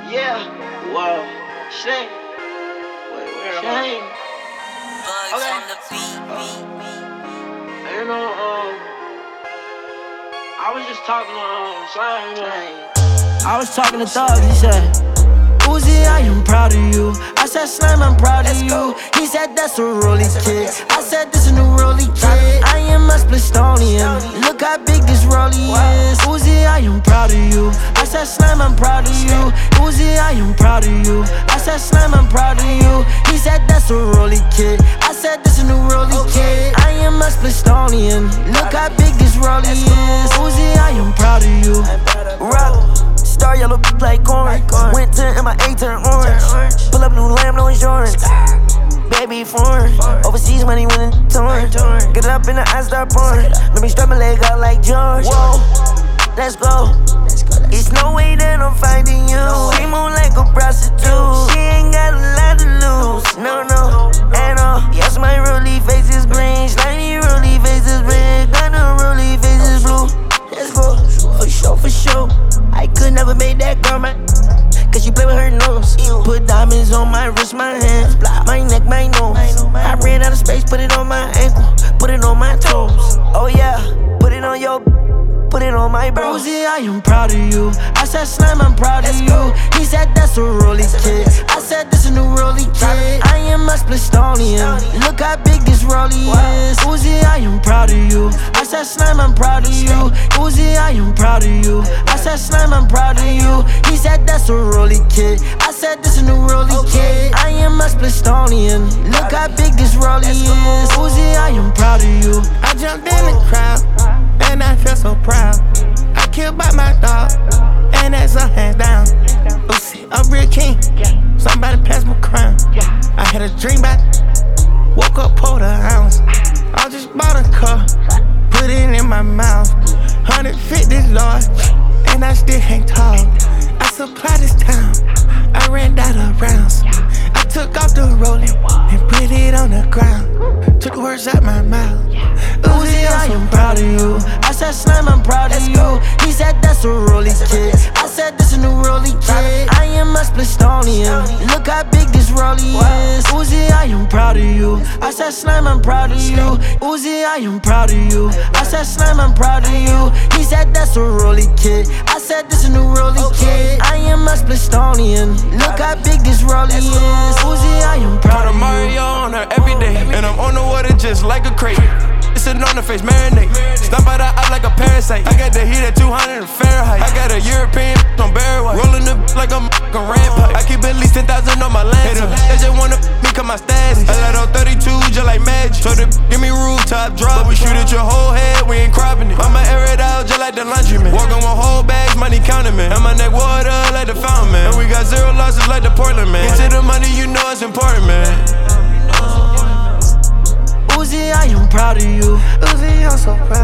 Yeah, whoa, Shane. Wait, where Shane? Bugs Okay. on the beat. You know, I was just talking to Slime. I was talking to Thug, he said, Uzi, I am proud of you. I said, Slime, I'm proud of you. He said, that's a rollie kid. I said, this a new rollie kid. I am a Splistonian. Look how big this rollie is. Uzi, I am proud of you. I said, Slime, I'm proud of you. Uzi, I am proud of you. I said, Slime, I'm proud of you. He said, that's a rollie kid. I said, this a new rollie kid. I am a Splistonian. Look how big this rollie is. Uzi, I am proud of you. Rock. Star yellow like corn. Went to MIA, turn orange. Pull up new lamb, no insurance. Baby foreign. Overseas money winning torn. Get up in the eyes, start pouring. Let me strap my leg out like George. Whoa, let's go. It's no way that I'm finding you. She move like a prostitute. She ain't got a lot to lose. No, at all. Yes, my rollie face is green. Slimy rollie face is red. Got no rollie face is blue. Let's go, for sure. I could never make that girl mine, cause she play with her nose. Put diamonds on my wrist, my hands, my neck, my nose. I ran out of space, put it on my ankle, put it on my toes. Oh yeah, put it on your, put it on my bros. Uzi, I am proud of you. I said, Slime, I'm proud of you. He said, that's a rollie kid. I said, this a new rollie kid. I am a Splistonian. Look how big this rollie is. Uzi, I am proud of you. I said, Slime, I'm proud of you. Uzi, I am proud of you. I said, Slime, I'm proud of you. He said, that's a rollie kid. I said, this a new rollie kid. I am a Splistonian. Look how big this rollie is. Uzi, I am proud of you. I jumped in the crowd, and I feel so proud. I killed by my dog, and that's a hands down. Uzi, a real king, somebody pass my crown. I had a dream about, woke up, pulled a ounce. I just bought a car, put it in my mouth. 150 large, and I still hang tall. I supply this town, I ran out of rounds. I took off the rolling and put it on the ground. Took the words out my mouth. Uzi, I am proud of you. I said, Slime, I'm proud of you. He said, that's a rollie kid. I said, this a new rollie kid. I am a Splistonian. Look how big this rollie is. Uzi, I am proud of you. I said, Slime, I'm proud of you. Uzi, I am proud of you. I said, Slime, I'm proud of you. He said, that's a rollie kid. I said, this a new rollie kid. I am a Splistonian. Look how big this rollie is. Uzi, I am proud of you. Mario on her every day, and I'm on the water just like a crate. Sitting on the face, marinate. Stomp out the eye like a parasite. I got the heat at 200 Fahrenheit. I got a European on Barry White. Rolling the like I'm a rampart. I keep at least 10,000 on my lantern. They just wanna me cause my status. I let on 32 just like magic. So the give me rooftop drop. But we shoot at your whole head, we ain't cropping it. I'ma air it out just like the laundryman. Walking with whole bags, money counting man. And my neck water like the fountain man. And we got zero losses like the Portland man. Get to the money, you know it's important man. Uzi, I am proud of you. Uzi, I'm so proud.